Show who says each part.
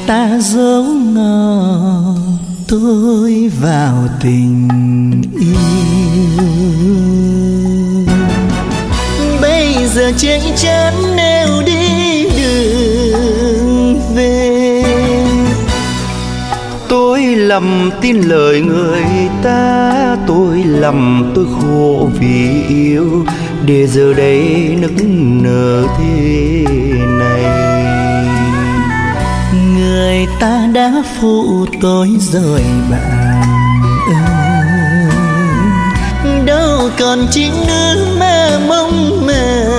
Speaker 1: ta giấu ngỏ tôi vào tình yêu. Bây giờ chạy chán nêu đi đường về. Tôi lầm tin lời người ta, tôi lầm tôi khổ vì yêu, để giờ đây nức nở thế này. Người ta đã phụ tôi rồi bạn ơi, đâu còn chính nữ mà mong mơ.